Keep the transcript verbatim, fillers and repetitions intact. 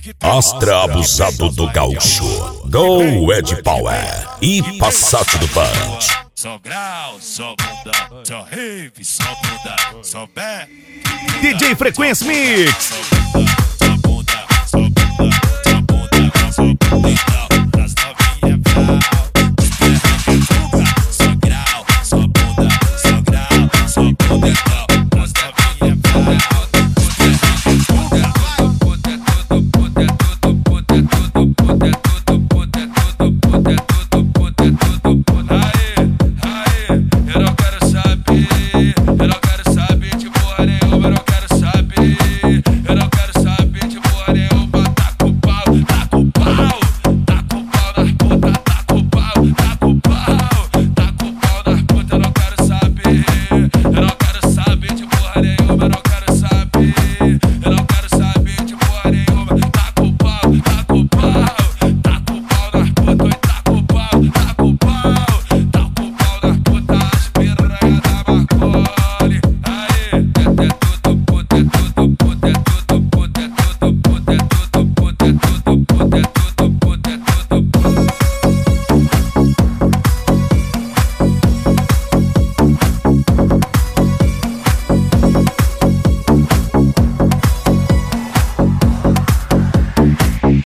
Astra abusado do gaúcho. Go Ed Power e Passat do Punch. Só grau, só bunda, só rave, só bunda, só pé. D J Frequência Mix.